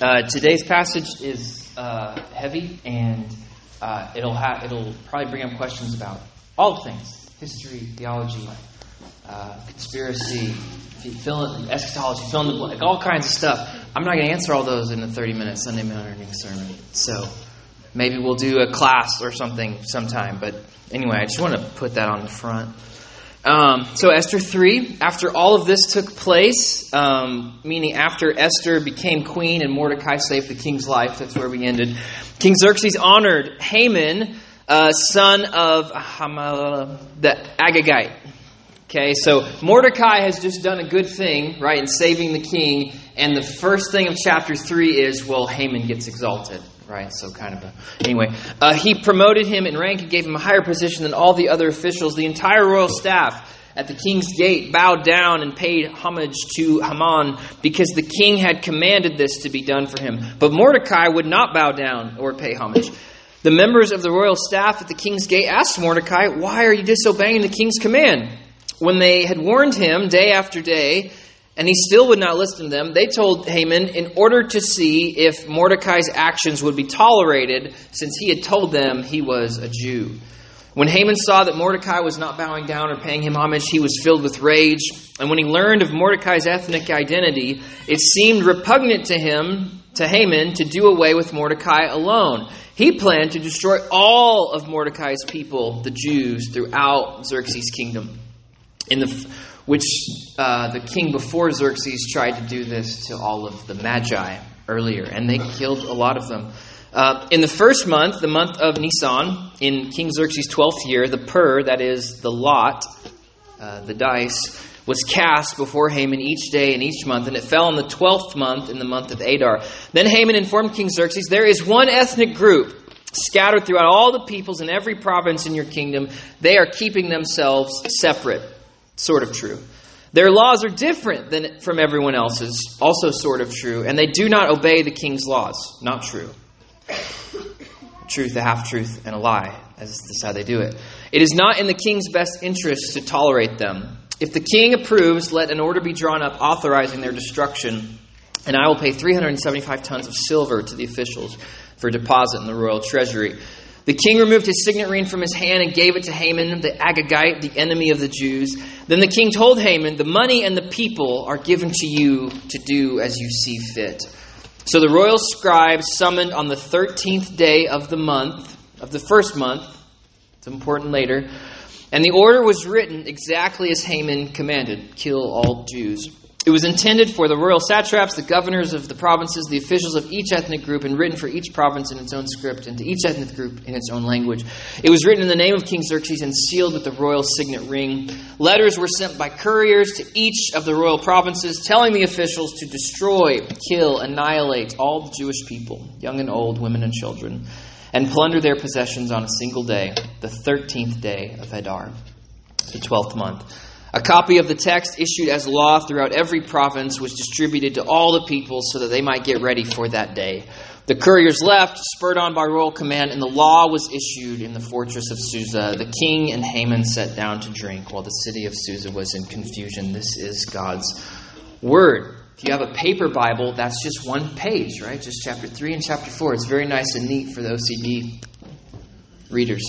Today's passage is heavy, and it'll probably bring up questions about all things: history, theology, conspiracy, eschatology, fill in the blank, all kinds of stuff. I'm not going to answer all those in a 30-minute Sunday morning sermon. So maybe we'll do a class or something sometime. But anyway, I just want to put that on the front. So Esther 3, after all of this took place, meaning after Esther became queen and Mordecai saved the king's life, that's where we ended, King Xerxes honored Haman, son of the Agagite. Okay, so Mordecai has just done a good thing, right, in saving the king, and the first thing of chapter 3 is, well, Haman gets exalted. Right, so kind of anyway. He promoted him in rank and gave him a higher position than all the other officials. The entire royal staff at the king's gate bowed down and paid homage to Haman because the king had commanded this to be done for him. But Mordecai would not bow down or pay homage. The members of the royal staff at the king's gate asked Mordecai, "Why are you disobeying the king's command?" When they had warned him day after day, and he still would not listen to them, they told Haman in order to see if Mordecai's actions would be tolerated, since he had told them he was a Jew. When Haman saw that Mordecai was not bowing down or paying him homage, he was filled with rage. And when he learned of Mordecai's ethnic identity, it seemed repugnant to Haman, to do away with Mordecai alone. He planned to destroy all of Mordecai's people, the Jews, throughout Xerxes' kingdom. The king before Xerxes tried to do this to all of the Magi earlier, and they killed a lot of them. In the first month, the month of Nisan, in King Xerxes' 12th year, the pur, that is the lot, the dice, was cast before Haman each day and each month, and it fell on the 12th month in the month of Adar. Then Haman informed King Xerxes, "There is one ethnic group scattered throughout all the peoples in every province in your kingdom. They are keeping themselves separate." Sort of true. Their laws are different from everyone else's. Also sort of true. And they do not obey the king's laws. Not true. Truth, a half-truth, and a lie. That's how they do it. It is not in the king's best interest to tolerate them. If the king approves, let an order be drawn up authorizing their destruction, and I will pay 375 tons of silver to the officials for deposit in the royal treasury. The king removed his signet ring from his hand and gave it to Haman, the Agagite, the enemy of the Jews. Then the king told Haman, "The money and the people are given to you to do as you see fit." So the royal scribes summoned on the 13th day of the first month, it's important later, and the order was written exactly as Haman commanded: kill all Jews. It was intended for the royal satraps, the governors of the provinces, the officials of each ethnic group, and written for each province in its own script, and to each ethnic group in its own language. It was written in the name of King Xerxes and sealed with the royal signet ring. Letters were sent by couriers to each of the royal provinces, telling the officials to destroy, kill, annihilate all the Jewish people, young and old, women and children, and plunder their possessions on a single day, the 13th day of Adar, the 12th month. A copy of the text issued as law throughout every province was distributed to all the people so that they might get ready for that day. The couriers left, spurred on by royal command, and the law was issued in the fortress of Susa. The king and Haman sat down to drink while the city of Susa was in confusion. This is God's word. If you have a paper Bible, that's just one page, right? Just chapter 3 and chapter 4. It's very nice and neat for the OCD readers.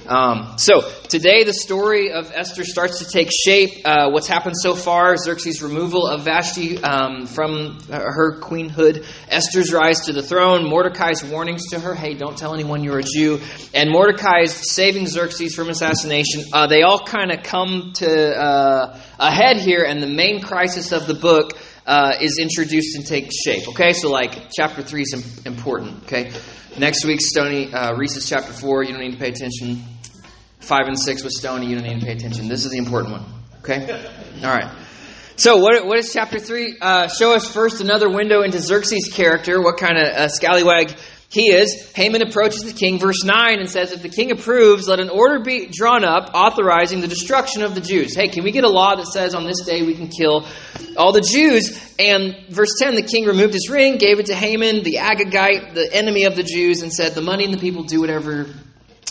So today the story of Esther starts to take shape. What's happened so far: Xerxes' removal of Vashti from her queenhood, Esther's rise to the throne, Mordecai's warnings to her, "Hey, don't tell anyone you're a Jew," and Mordecai's saving Xerxes from assassination. They all kind of come to a head here, and the main crisis of the book is introduced and takes shape. Okay, so chapter 3 is important. Okay, next week, Reese's chapter 4. You don't need to pay attention. 5 and 6 with Stoney. You don't need to pay attention. This is the important one. Okay, all right. So what is chapter 3? Show us first another window into Xerxes' character. What kind of scallywag he is. Haman approaches the king, verse 9, and says, "If the king approves, let an order be drawn up authorizing the destruction of the Jews." Hey, can we get a law that says on this day we can kill all the Jews? And verse 10, the king removed his ring, gave it to Haman, the Agagite, the enemy of the Jews, and said, "The money and the people do whatever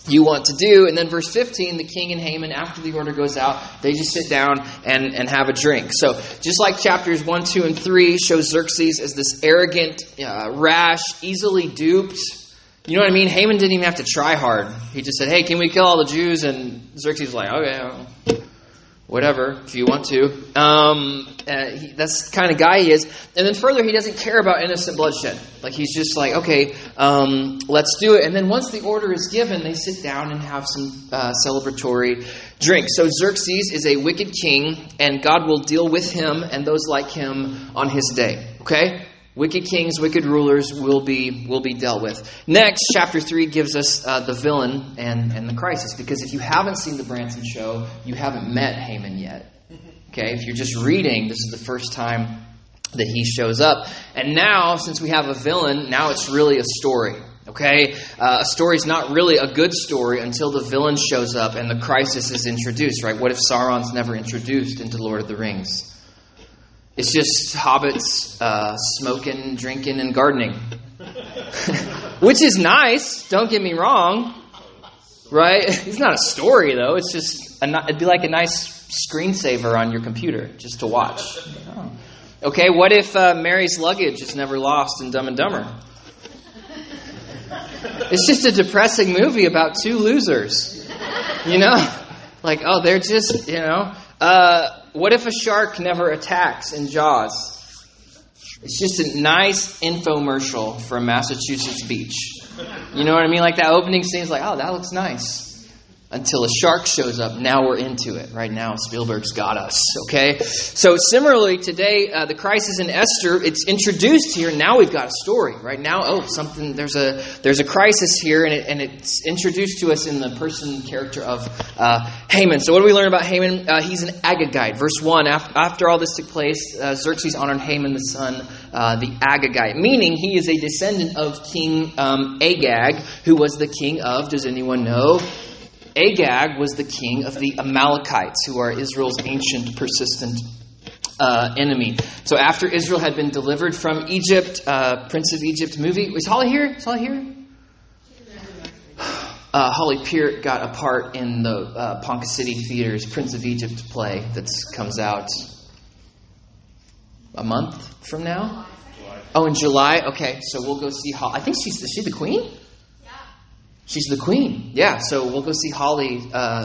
you want to do. And then verse 15, the king and Haman, after the order goes out, they just sit down and have a drink. So just like chapters 1, 2, and 3 show Xerxes as this arrogant, rash, easily duped. You know what I mean? Haman didn't even have to try hard. He just said, hey, can we kill all the Jews? And Xerxes was like, okay, whatever, if you want to. That's the kind of guy he is. And then further, he doesn't care about innocent bloodshed. Like, he's just like, okay, let's do it. And then once the order is given, they sit down and have some celebratory drink. So Xerxes is a wicked king, and God will deal with him and those like him on his day. Okay? Wicked kings, wicked rulers will be dealt with. Next, chapter 3 gives us the villain and the crisis. Because if you haven't seen the Branson show, you haven't met Haman yet. Okay, if you're just reading, this is the first time that he shows up. And now, since we have a villain, now it's really a story. Okay, a story is not really a good story until the villain shows up and the crisis is introduced. Right? What if Sauron's never introduced into Lord of the Rings? It's just hobbits smoking, drinking, and gardening. Which is nice, don't get me wrong. Right? It's not a story, though. It's just, it'd be like a nice screensaver on your computer, just to watch. Oh. Okay, what if Mary's luggage is never lost in Dumb and Dumber? It's just a depressing movie about two losers. You know? Like, oh, they're just, what if a shark never attacks in Jaws? It's just a nice infomercial for a Massachusetts beach. You know what I mean? Like that opening scene is like, oh, that looks nice. Until a shark shows up, now we're into it. Right now, Spielberg's got us. Okay? So similarly, today, the crisis in Esther, it's introduced here. Now we've got a story. Right now, there's a crisis here, and it's introduced to us in the character of Haman. So what do we learn about Haman? He's an Agagite. Verse 1, after all this took place, Xerxes honored Haman the son, the Agagite, meaning he is a descendant of King Agag, who was the king of, does anyone know? Agag was the king of the Amalekites, who are Israel's ancient, persistent enemy. So after Israel had been delivered from Egypt, Prince of Egypt movie. Was Holly here? Is Holly here? Holly Peart got a part in the Ponca City Theater's Prince of Egypt play that comes out a month from now. Oh, in July? Okay, so we'll go see Holly. I think is she the queen? She's the queen. Yeah, so we'll go see Holly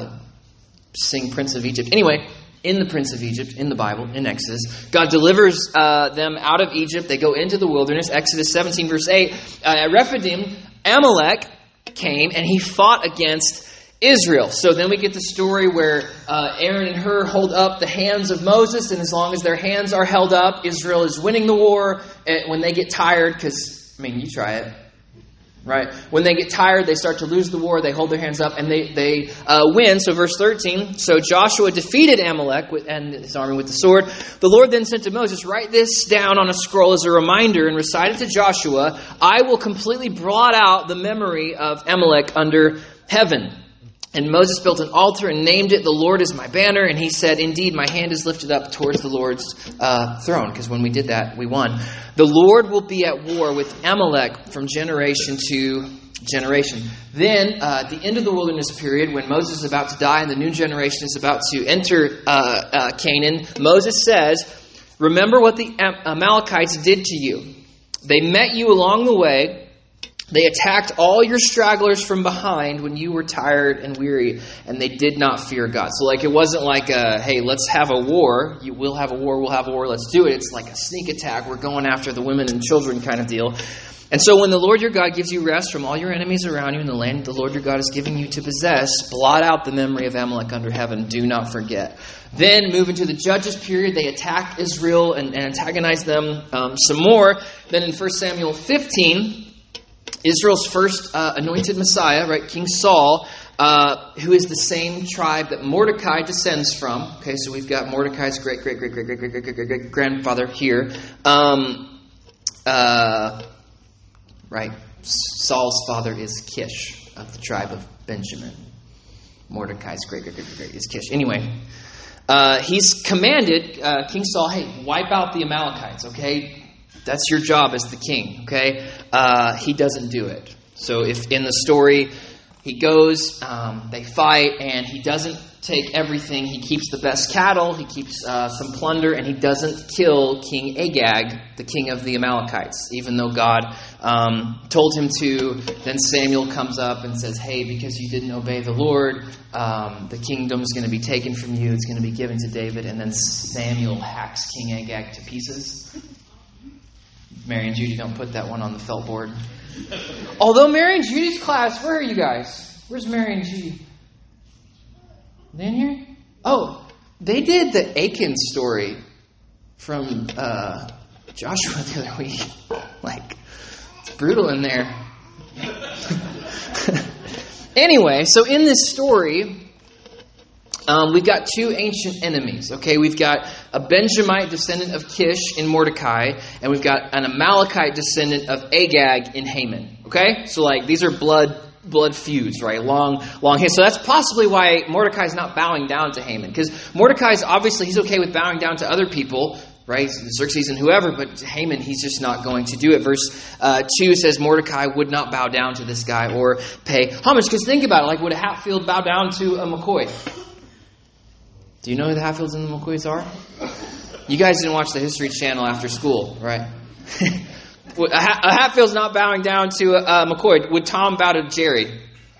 sing Prince of Egypt. Anyway, in the Prince of Egypt, in the Bible, in Exodus, God delivers them out of Egypt. They go into the wilderness. Exodus 17, verse 8. At Rephidim, Amalek came and he fought against Israel. So then we get the story where Aaron and Hur hold up the hands of Moses. And as long as their hands are held up, Israel is winning the war. When they get tired, because, you try it. Right? When they get tired, they start to lose the war. They hold their hands up and they win. So verse 13. So Joshua defeated Amalek and his army with the sword. The Lord then said to Moses, write this down on a scroll as a reminder and recite it to Joshua. I will completely blot out the memory of Amalek under heaven. And Moses built an altar and named it, the Lord is my banner. And he said, indeed, my hand is lifted up towards the Lord's throne. Because when we did that, we won. The Lord will be at war with Amalek from generation to generation. Then, at the end of the wilderness period, when Moses is about to die and the new generation is about to enter Canaan, Moses says, remember what the Amalekites did to you. They met you along the way. They attacked all your stragglers from behind when you were tired and weary, and they did not fear God. So it wasn't like, hey, let's have a war. We'll have a war, let's do it. It's like a sneak attack. We're going after the women and children kind of deal. And so when the Lord your God gives you rest from all your enemies around you in the land the Lord your God is giving you to possess, blot out the memory of Amalek under heaven. Do not forget. Then move into the Judges period. They attack Israel and antagonize them some more. Then in 1 Samuel 15... Israel's first anointed Messiah, right, King Saul, who is the same tribe that Mordecai descends from. Okay, so we've got Mordecai's great-great-great-great-great-great-great-grandfather here. Right, Saul's father is Kish of the tribe of Benjamin. Mordecai's great-great-great-great is Kish. Anyway, he's commanded King Saul, hey, wipe out the Amalekites, okay? That's your job as the king, okay? He doesn't do it. So if in the story He goes, they fight, and he doesn't take everything. He keeps the best cattle, he keeps some plunder, and he doesn't kill King Agag, the king of the Amalekites, even though God told him to. Then Samuel comes up and says, hey, because you didn't obey the Lord, the kingdom's going to be taken from you. It's going to be given to David. And then Samuel hacks King Agag to pieces. Mary and Judy, don't put that one on the felt board. Although Mary and Judy's class, where are you guys? Where's Mary and Judy? They in here? Oh, they did the Achan story from Joshua the other week. Like, it's brutal in there. Anyway, so in this story, we've got two ancient enemies. Okay, we've got a Benjamite descendant of Kish in Mordecai, and we've got an Amalekite descendant of Agag in Haman. Okay, so like these are blood feuds, right? Long. So that's possibly why Mordecai's not bowing down to Haman, because Mordecai's obviously he's okay with bowing down to other people, right? Xerxes and whoever, but Haman, he's just not going to do it. Verse 2 says Mordecai would not bow down to this guy or pay homage. Because think about it, like would a Hatfield bow down to a McCoy? Do you know who the Hatfields and the McCoys are? You guys didn't watch the History Channel after school, right? A Hatfield's not bowing down to a McCoy. Would Tom bow to Jerry?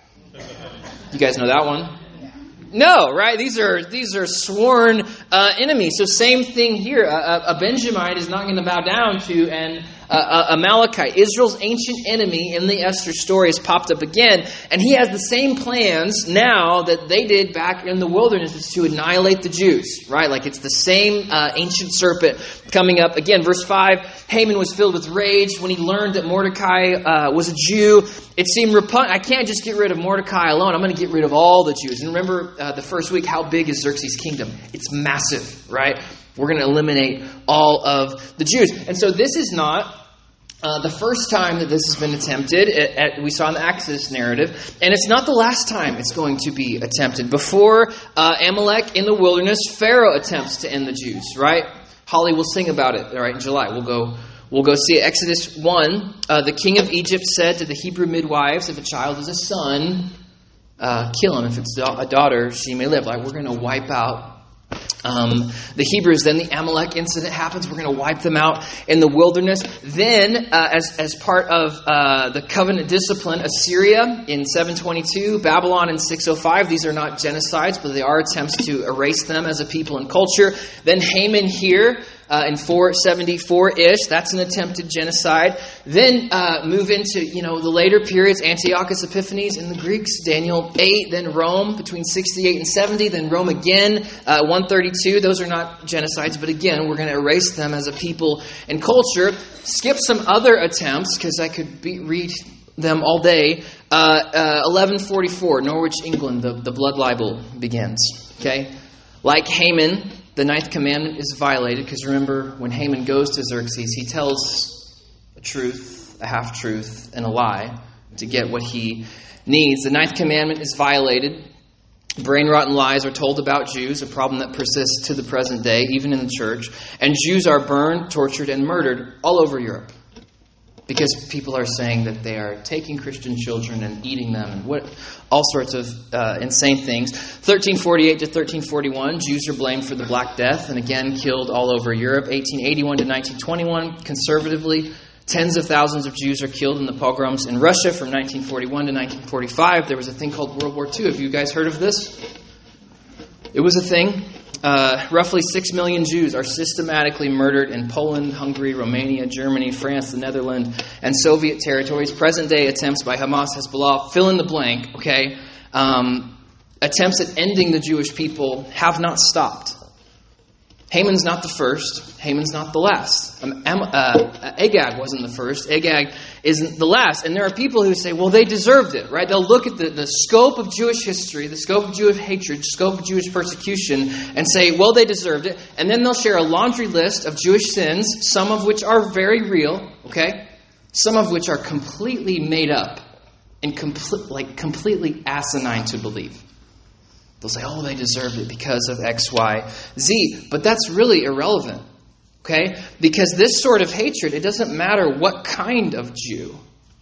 You guys know that one? No, right? These are sworn enemies. So same thing here. A Benjamite is not going to bow down to an Amalekite. Israel's ancient enemy in the Esther story has popped up again, and he has the same plans now that they did back in the wilderness, is to annihilate the Jews, right? Like it's the same ancient serpent coming up again. Verse 5, Haman was filled with rage when he learned that Mordecai was a Jew. It seemed repugnant. I can't just get rid of Mordecai alone. I'm going to get rid of all the Jews. And remember the first week, how big is Xerxes' kingdom? It's massive, right? We're going to eliminate all of the Jews. And so this is not the first time that this has been attempted. We saw in the Exodus narrative. And it's not the last time it's going to be attempted. Before Amalek in the wilderness, Pharaoh attempts to end the Jews, right? Holly will sing about it, right, in July. We'll go see it. Exodus 1, the king of Egypt said to the Hebrew midwives, if a child is a son, kill him. If it's a daughter, she may live. Like, we're going to wipe out the Hebrews. Then the Amalek incident happens. We're going to wipe them out in the wilderness. Then, as part of the covenant discipline, Assyria in 722, Babylon in 605. These are not genocides, but they are attempts to erase them as a people and culture. Then Haman here in 474-ish. That's an attempted genocide. Then move into the later periods. Antiochus Epiphanes in the Greeks. Daniel 8. Then Rome between 68 and 70. Then Rome again 132. Those are not genocides, but again, we're going to erase them as a people and culture. Skip some other attempts because I could read them all day. 1144, Norwich, England. The blood libel begins. Okay, like Haman, the ninth commandment is violated, because remember, when Haman goes to Xerxes, he tells a truth, a half-truth, and a lie to get what he needs. The ninth commandment is violated. Brain-rotten lies are told about Jews, a problem that persists to the present day, even in the church. And Jews are burned, tortured, and murdered all over Europe, because people are saying that they are taking Christian children and eating them and all sorts of insane things. 1348 to 1341, Jews are blamed for the Black Death and again killed all over Europe. 1881 to 1921, conservatively, tens of thousands of Jews are killed in the pogroms in Russia from 1941 to 1945. There was a thing called World War II. Have you guys heard of this? It was a thing. Roughly 6 million Jews are systematically murdered in Poland, Hungary, Romania, Germany, France, the Netherlands, and Soviet territories. Present-day attempts by Hamas, Hezbollah, fill in the blank, okay? Attempts at ending the Jewish people have not stopped. Haman's not the first. Haman's not the last. Agag wasn't the first. Agag isn't the last. And there are people who say, well, they deserved it, right? They'll look at the scope of Jewish history, the scope of Jewish hatred, scope of Jewish persecution, and say, well, they deserved it. And then they'll share a laundry list of Jewish sins, some of which are very real, okay? Some of which are completely made up and completely asinine to believe. They'll say, oh, they deserved it because of X, Y, Z. But that's really irrelevant, okay? Because this sort of hatred, it doesn't matter what kind of Jew.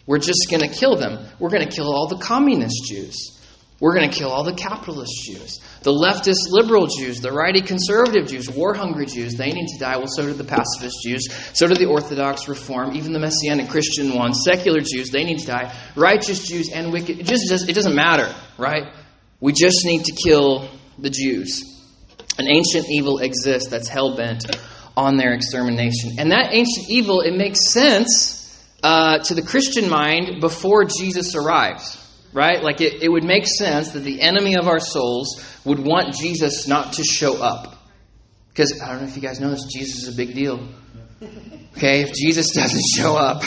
We're just going to kill them. We're going to kill all the communist Jews. We're going to kill all the capitalist Jews. The leftist liberal Jews, the righty conservative Jews, war-hungry Jews, they need to die. Well, so do the pacifist Jews. So do the Orthodox, Reform, even the Messianic Christian ones. Secular Jews, they need to die. Righteous Jews and wicked. It doesn't matter, right? We just need to kill the Jews. An ancient evil exists that's hell-bent on their extermination. And that ancient evil, it makes sense to the Christian mind before Jesus arrives. Right? Like it would make sense that the enemy of our souls would want Jesus not to show up. Because, I don't know if you guys know this, Jesus is a big deal. Okay? If Jesus doesn't show up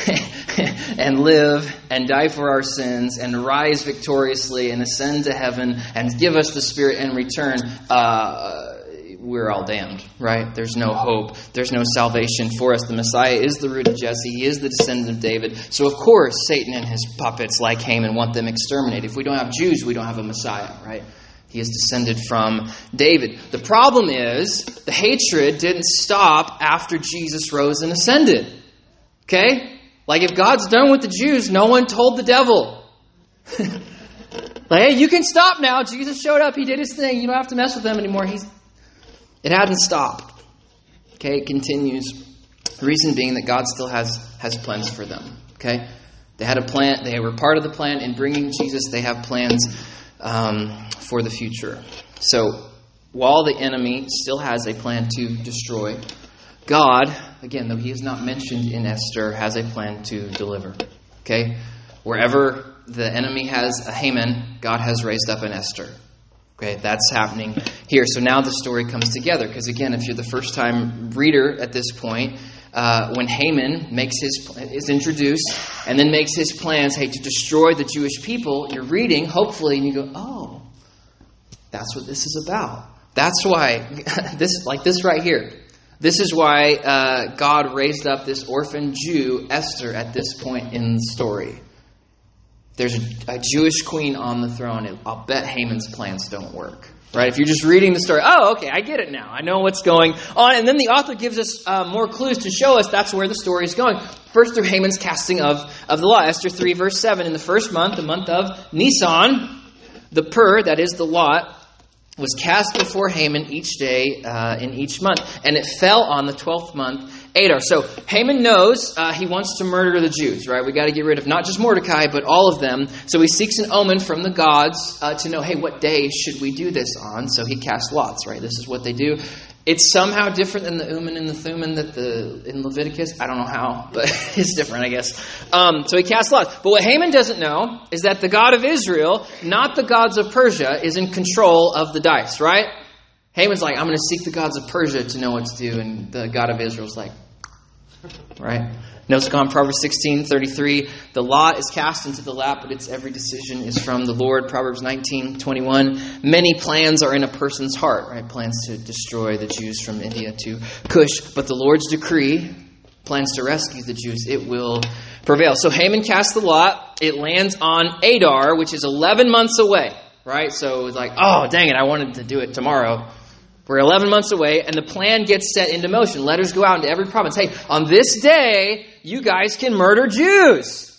and live and die for our sins and rise victoriously and ascend to heaven and give us the Spirit in return, we're all damned, right? There's no hope. There's no salvation for us. The Messiah is the root of Jesse. He is the descendant of David. So, of course, Satan and his puppets like Haman want them exterminated. If we don't have Jews, we don't have a Messiah, right? He is descended from David. The problem is the hatred didn't stop after Jesus rose and ascended. Okay? Like if God's done with the Jews, no one told the devil. Like, hey, you can stop now. Jesus showed up. He did his thing. You don't have to mess with him anymore. It hadn't stopped. Okay, it continues. The reason being that God still has plans for them. Okay, they had a plan. They were part of the plan in bringing Jesus. They have plans for the future. So while the enemy still has a plan to destroy, God, again, though he is not mentioned in Esther, has a plan to deliver. Okay, wherever the enemy has a Haman, God has raised up an Esther. Okay, that's happening here. So now the story comes together. Because again, if you're the first time reader at this point, when Haman is introduced and then makes his plans, to destroy the Jewish people, you're reading, hopefully, and you go, oh, that's what this is about. That's why, this right here. This is why God raised up this orphan Jew, Esther, at this point in the story. There's a Jewish queen on the throne. I'll bet Haman's plans don't work. Right? If you're just reading the story, oh, okay, I get it now. I know what's going on. And then the author gives us more clues to show us that's where the story is going. First, through Haman's casting of the law. Esther 3, verse 7. In the first month, the month of Nisan, the pur, that is the lot, was cast before Haman each day in each month. And it fell on the 12th month, Adar. So Haman knows he wants to murder the Jews, right? We got to get rid of not just Mordecai, but all of them. So he seeks an omen from the gods to know, hey, what day should we do this on? So he casts lots, right? This is what they do. It's somehow different than the Urim and the Thummim in Leviticus. I don't know how, but it's different, I guess. So he casts lots. But what Haman doesn't know is that the God of Israel, not the gods of Persia, is in control of the dice, right? Haman's like, I'm going to seek the gods of Persia to know what to do. And the God of Israel's like, right? Notes on Proverbs 16:33. The lot is cast into the lap, but its every decision is from the Lord. Proverbs 19:21. Many plans are in a person's heart, right? Plans to destroy the Jews from India to Cush. But the Lord's decree, plans to rescue the Jews, it will prevail. So Haman casts the lot. It lands on Adar, which is 11 months away, right? So it's like, oh, dang it, I wanted to do it tomorrow. We're 11 months away, and the plan gets set into motion. Letters go out into every province. Hey, on this day, you guys can murder Jews.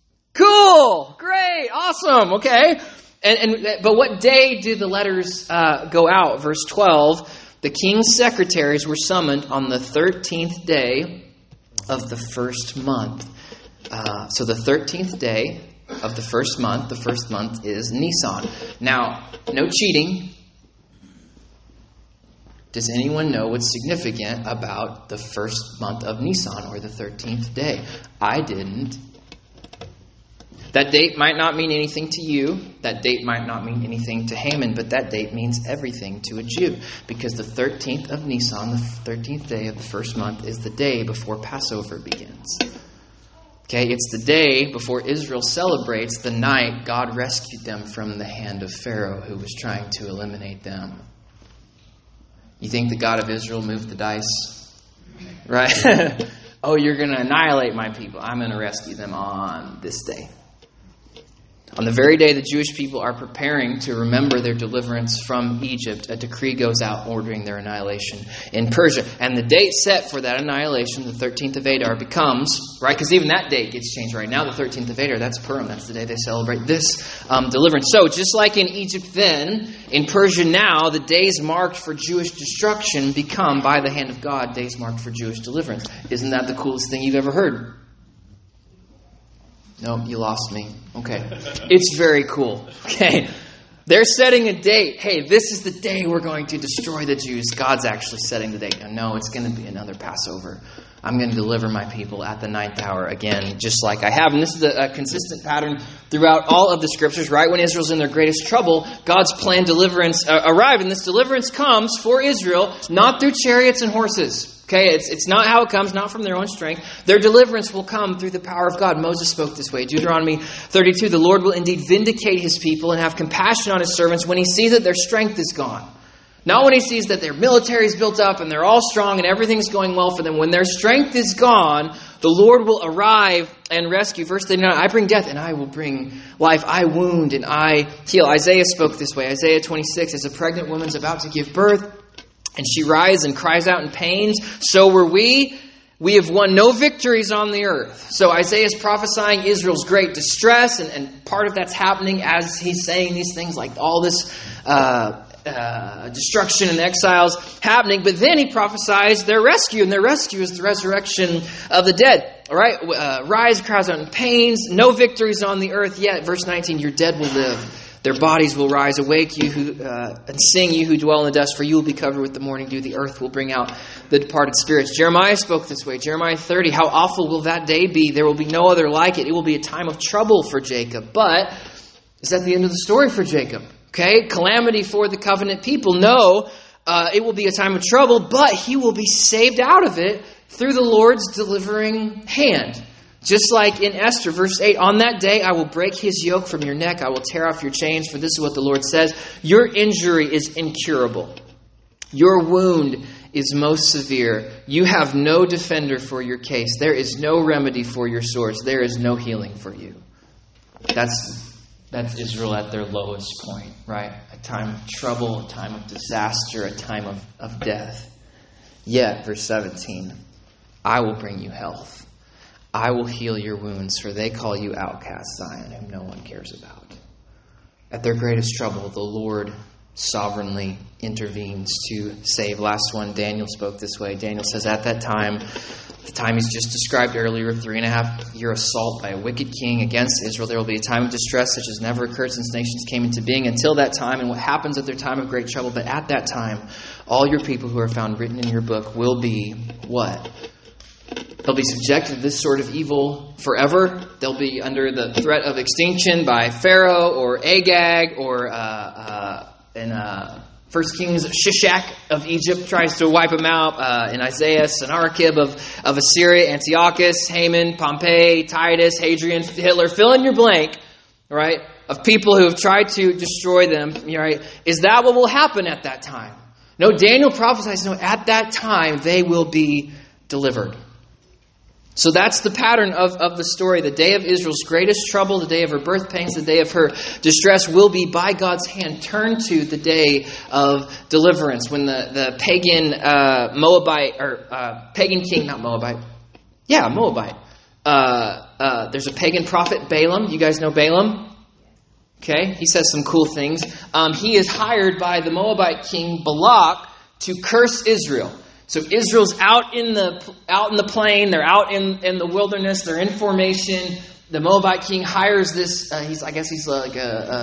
Cool. Great. Awesome. Okay. But what day do the letters go out? Verse 12, the king's secretaries were summoned on the 13th day of the first month. So the 13th day of the first month is Nisan. Now, no cheating. Does anyone know what's significant about the first month of Nisan or the 13th day? I didn't. That date might not mean anything to you. That date might not mean anything to Haman, but that date means everything to a Jew. Because the 13th of Nisan, the 13th day of the first month, is the day before Passover begins. Okay, it's the day before Israel celebrates the night God rescued them from the hand of Pharaoh, who was trying to eliminate them. You think the God of Israel moved the dice? Right? Oh, you're going to annihilate my people. I'm going to rescue them on this day. On the very day the Jewish people are preparing to remember their deliverance from Egypt, a decree goes out ordering their annihilation in Persia. And the date set for that annihilation, the 13th of Adar, becomes, right, because even that date gets changed right now, the 13th of Adar, that's Purim, that's the day they celebrate this deliverance. So just like in Egypt then, in Persia now, the days marked for Jewish destruction become, by the hand of God, days marked for Jewish deliverance. Isn't that the coolest thing you've ever heard? No, you lost me. Okay. It's very cool. Okay. They're setting a date. Hey, this is the day we're going to destroy the Jews. God's actually setting the date. No, it's going to be another Passover. I'm going to deliver my people at the 9th hour again, just like I have. And this is a consistent pattern throughout all of the Scriptures. Right when Israel's in their greatest trouble, God's planned deliverance arrived. And this deliverance comes for Israel, not through chariots and horses. Okay, it's not how it comes, not from their own strength. Their deliverance will come through the power of God. Moses spoke this way. Deuteronomy 32, the Lord will indeed vindicate his people and have compassion on his servants when he sees that their strength is gone. Not when he sees that their military is built up and they're all strong and everything's going well for them. When their strength is gone, the Lord will arrive and rescue. Verse 39, I bring death and I will bring life. I wound and I heal. Isaiah spoke this way. Isaiah 26, as a pregnant woman's about to give birth, and she writhes and cries out in pains, so were we. We have won no victories on the earth. So Isaiah is prophesying Israel's great distress, and part of that's happening as he's saying these things, like all this destruction and exiles happening. But then he prophesies their rescue, and their rescue is the resurrection of the dead. All right, rise, cries out in pains, no victories on the earth yet. Verse 19, your dead will live. Their bodies will rise. Awake, you who and sing, you who dwell in the dust, for you will be covered with the morning dew. The earth will bring out the departed spirits. Jeremiah spoke this way. Jeremiah 30, how awful will that day be? There will be no other like it. It will be a time of trouble for Jacob. But is that the end of the story for Jacob? Okay, calamity for the covenant people. No, it will be a time of trouble, but he will be saved out of it through the Lord's delivering hand. Just like in Esther, verse 8, on that day I will break his yoke from your neck. I will tear off your chains, for this is what the Lord says. Your injury is incurable. Your wound is most severe. You have no defender for your case. There is no remedy for your sores. There is no healing for you. That's Israel at their lowest point, right? A time of trouble, a time of disaster, a time of death. Yet, verse 17, I will bring you health. I will heal your wounds, for they call you outcast Zion, whom no one cares about. At their greatest trouble, the Lord sovereignly intervenes to save. Last one, Daniel spoke this way. Daniel says, at that time, the time he's just described earlier, 3.5-year assault by a wicked king against Israel, there will be a time of distress such as never occurred since nations came into being until that time, and what happens at their time of great trouble. But at that time, all your people who are found written in your book will be what? They'll be subjected to this sort of evil forever. They'll be under the threat of extinction by Pharaoh or Agag or in 1 Kings, Shishak of Egypt tries to wipe them out. In Isaiah, Sennacherib of Assyria, Antiochus, Haman, Pompey, Titus, Hadrian, Hitler. Fill in your blank, right, of people who have tried to destroy them. Right? Is that what will happen at that time? No, Daniel prophesies, no, at that time they will be delivered. So that's the pattern of the story. The day of Israel's greatest trouble, the day of her birth pangs, the day of her distress will be by God's hand turned to the day of deliverance. When the pagan Moabite, or pagan king, not Moabite. Yeah, Moabite. There's a pagan prophet, Balaam. You guys know Balaam? Okay, he says some cool things. He is hired by the Moabite king Balak to curse Israel. So Israel's out in the plain, they're out in the wilderness, they're in formation. The Moabite king hires this. I guess he's like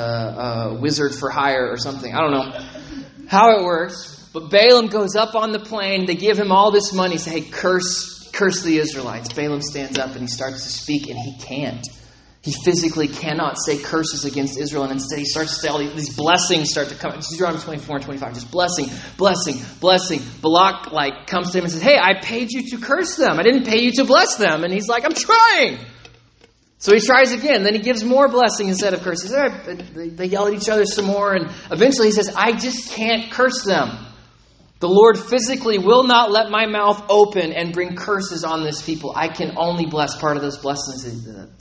a wizard for hire or something. I don't know how it works. But Balaam goes up on the plain. They give him all this money. Say, hey, curse the Israelites. Balaam stands up and he starts to speak, and he can't. He physically cannot say curses against Israel, and instead he starts to say all these blessings start to come. Deuteronomy 24 and 25, just blessing, blessing, blessing. Balak comes to him and says, hey, I paid you to curse them. I didn't pay you to bless them. And he's like, I'm trying. So he tries again. Then he gives more blessing instead of curses. They yell at each other some more, and eventually he says, I just can't curse them. The Lord physically will not let my mouth open and bring curses on this people. I can only bless. Part of those blessings. The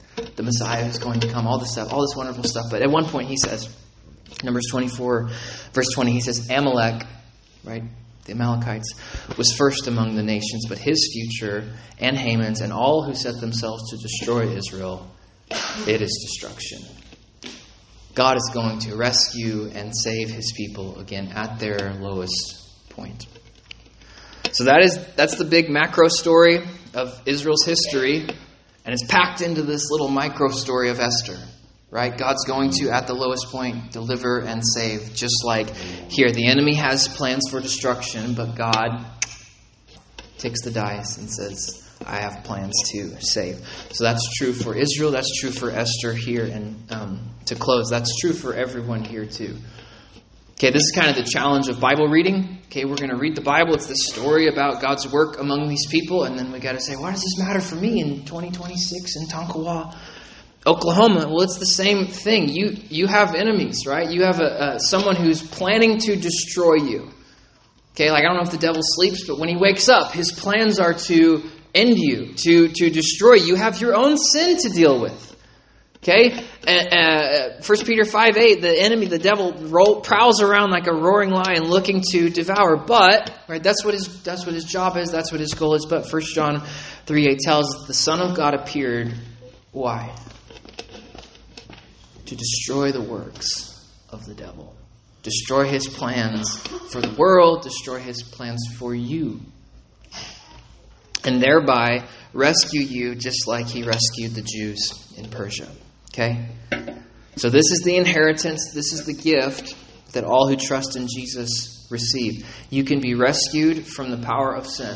the Messiah who's going to come, all this stuff, all this wonderful stuff. But at one point he says, Numbers 24, verse 20, he says, Amalek, right, the Amalekites, was first among the nations, but his future and Haman's and all who set themselves to destroy Israel, it is destruction. God is going to rescue and save his people again at their lowest point. So that's the big macro story of Israel's history, and it's packed into this little micro story of Esther. Right? God's going to, at the lowest point, deliver and save. Just like here, the enemy has plans for destruction, but God takes the dice and says, I have plans to save. So that's true for Israel. That's true for Esther here. And to close, that's true for everyone here too. Okay, this is kind of the challenge of Bible reading. Okay, we're going to read the Bible. It's this story about God's work among these people. And then we got to say, why does this matter for me in 2026 in Tonkawa, Oklahoma? Well, it's the same thing. You have enemies, right? You have someone who's planning to destroy you. Okay, like I don't know if the devil sleeps, but when he wakes up, his plans are to end you, to destroy you. You have your own sin to deal with. Okay, 1 Peter 5:8, the enemy, the devil, prowls around like a roaring lion looking to devour. But right, that's what his job is. That's what his goal is. But 1 John 3:8 tells us the Son of God appeared. Why? To destroy the works of the devil. Destroy his plans for the world. Destroy his plans for you. And thereby rescue you just like he rescued the Jews in Persia. Okay? So this is the inheritance. This is the gift that all who trust in Jesus receive. You can be rescued from the power of sin.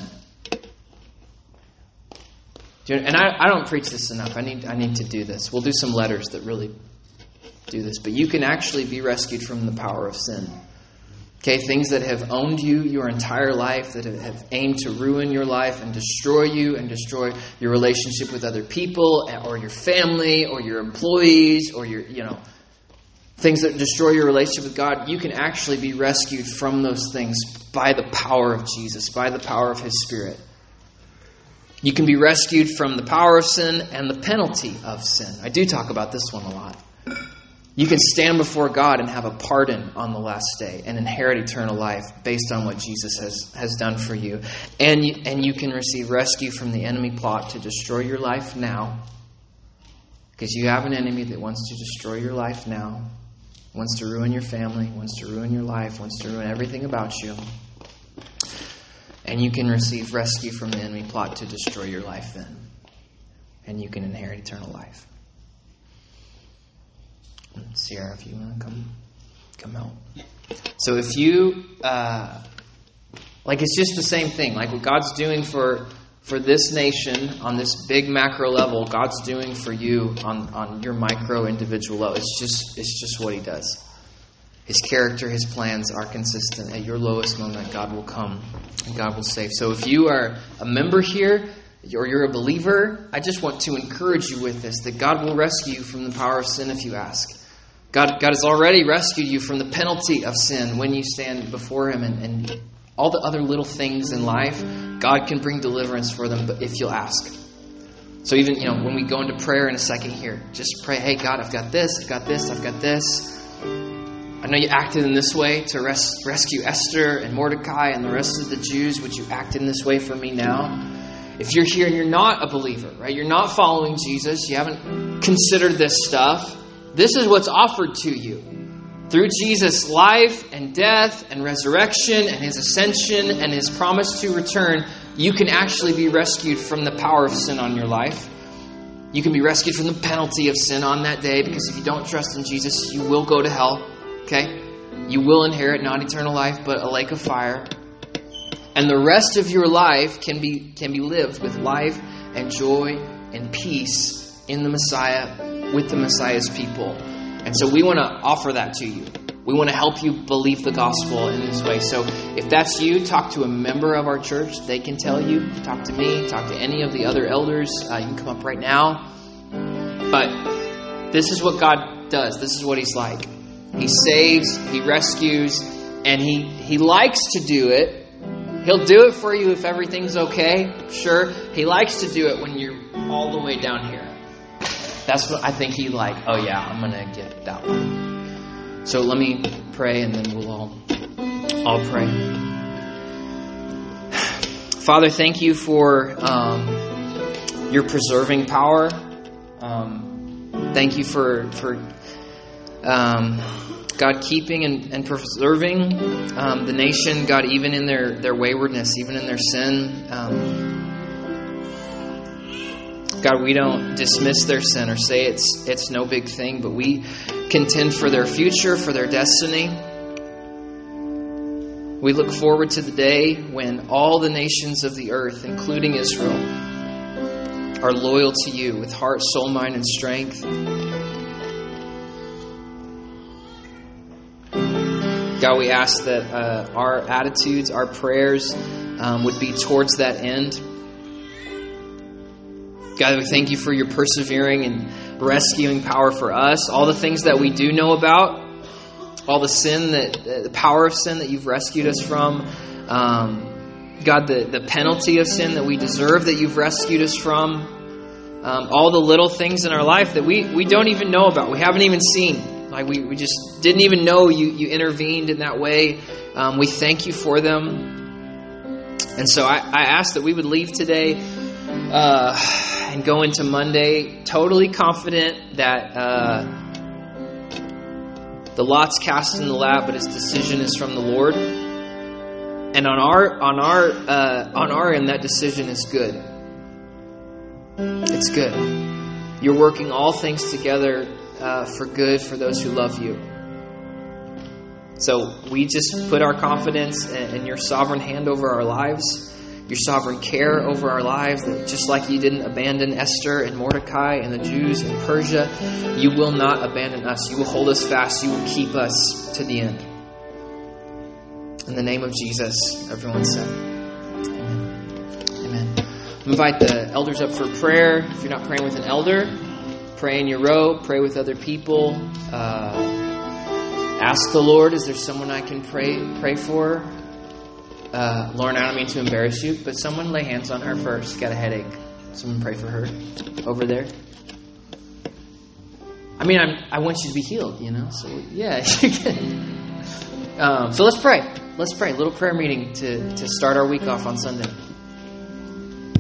And I don't preach this enough. I need to do this. We'll do some letters that really do this. But you can actually be rescued from the power of sin. Okay, things that have owned you your entire life, that have aimed to ruin your life and destroy you and destroy your relationship with other people or your family or your employees or your, things that destroy your relationship with God. You can actually be rescued from those things by the power of Jesus, by the power of his Spirit. You can be rescued from the power of sin and the penalty of sin. I do talk about this one a lot. You can stand before God and have a pardon on the last day and inherit eternal life based on what Jesus has done for you. And you can receive rescue from the enemy plot to destroy your life now. Because you have an enemy that wants to destroy your life now. Wants to ruin your family. Wants to ruin your life. Wants to ruin everything about you. And you can receive rescue from the enemy plot to destroy your life then. And you can inherit eternal life. Sierra, if you want to come help. So if you, it's just the same thing. Like what God's doing for this nation on this big macro level, God's doing for you on your micro individual level. It's just what he does. His character, his plans are consistent. At your lowest moment, God will come and God will save. So if you are a member here, or you're a believer, I just want to encourage you with this, that God will rescue you from the power of sin if you ask. God has already rescued you from the penalty of sin when you stand before him, and all the other little things in life, God can bring deliverance for them, but if you'll ask. So even, when we go into prayer in a second here, just pray, hey God, I've got this, I've got this, I've got this. I know you acted in this way to rescue Esther and Mordecai and the rest of the Jews. Would you act in this way for me now? If you're here and you're not a believer, right? You're not following Jesus. You haven't considered this stuff. This is what's offered to you. Through Jesus' life and death and resurrection and his ascension and his promise to return, you can actually be rescued from the power of sin on your life. You can be rescued from the penalty of sin on that day, because if you don't trust in Jesus, you will go to hell. Okay? You will inherit not eternal life, but a lake of fire. And the rest of your life can be lived with life and joy and peace in the Messiah, with the Messiah's people. And so we want to offer that to you. We want to help you believe the gospel in this way. So if that's you, talk to a member of our church. They can tell you. Talk to me. Talk to any of the other elders. You can come up right now. But this is what God does. This is what he's like. He saves, he rescues, and he likes to do it. He'll do it for you if everything's okay, sure. He likes to do it when you're all the way down here. That's what I think he like, oh yeah, I'm going to get that one. So let me pray and then we'll all pray. Father, thank you for your preserving power. Thank you for God keeping and preserving the nation, God, even in their waywardness, even in their sin. God, we don't dismiss their sin or say it's no big thing, but we contend for their future, for their destiny. We look forward to the day when all the nations of the earth, including Israel, are loyal to you with heart, soul, mind, and strength. God, we ask that our attitudes, our prayers would be towards that end. God, we thank you for your persevering and rescuing power for us. All the things that we do know about, all the sin, the power of sin that you've rescued us from. God, the penalty of sin that we deserve that you've rescued us from. All the little things in our life that we don't even know about. We haven't even seen. Like we just didn't even know you intervened in that way. We thank you for them. And so I ask that we would leave today and go into Monday totally confident that the lot's cast in the lap, but his decision is from the Lord. And on our end, that decision is good. It's good. You're working all things together for good for those who love you. So we just put our confidence in your sovereign hand over our lives, your sovereign care over our lives, that just like you didn't abandon Esther and Mordecai and the Jews in Persia, you will not abandon us. You will hold us fast. You will keep us to the end. In the name of Jesus, everyone said, Amen. Amen. I invite the elders up for prayer. If you're not praying with an elder, pray in your row. Pray with other people. Ask the Lord, is there someone I can pray for? Lauren, I don't mean to embarrass you, but someone lay hands on her first. Got a headache. Someone pray for her over there. I mean, I want you to be healed, So, yeah. So let's pray. Let's pray. A little prayer meeting to start our week off on Sunday.